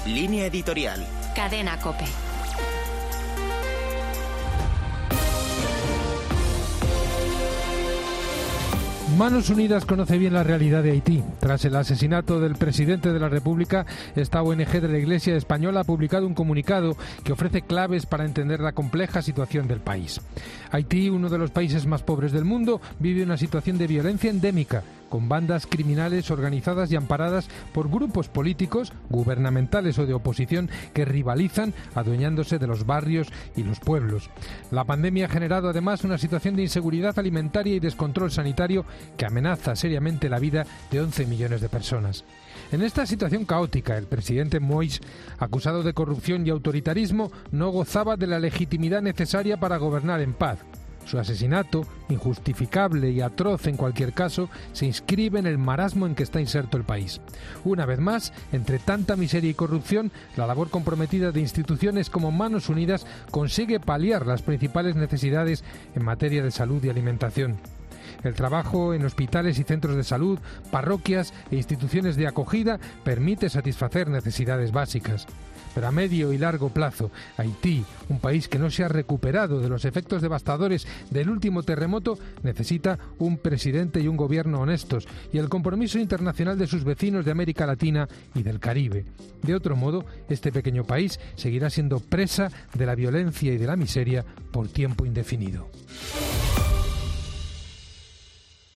Línea editorial. Cadena COPE. Manos Unidas conoce bien la realidad de Haití. Tras el asesinato del presidente de la República, esta ONG de la Iglesia Española ha publicado un comunicado que ofrece claves para entender la compleja situación del país. Haití, uno de los países más pobres del mundo, vive una situación de violencia endémica, con bandas criminales organizadas y amparadas por grupos políticos, gubernamentales o de oposición, que rivalizan adueñándose de los barrios y los pueblos. La pandemia ha generado además una situación de inseguridad alimentaria y descontrol sanitario que amenaza seriamente la vida de 11 millones de personas. En esta situación caótica, el presidente Moïse, acusado de corrupción y autoritarismo, no gozaba de la legitimidad necesaria para gobernar en paz. Su asesinato, injustificable y atroz en cualquier caso, se inscribe en el marasmo en que está inserto el país. Una vez más, entre tanta miseria y corrupción, la labor comprometida de instituciones como Manos Unidas consigue paliar las principales necesidades en materia de salud y alimentación. El trabajo en hospitales y centros de salud, parroquias e instituciones de acogida permite satisfacer necesidades básicas. Pero a medio y largo plazo, Haití, un país que no se ha recuperado de los efectos devastadores del último terremoto, necesita un presidente y un gobierno honestos y el compromiso internacional de sus vecinos de América Latina y del Caribe. De otro modo, este pequeño país seguirá siendo presa de la violencia y de la miseria por tiempo indefinido.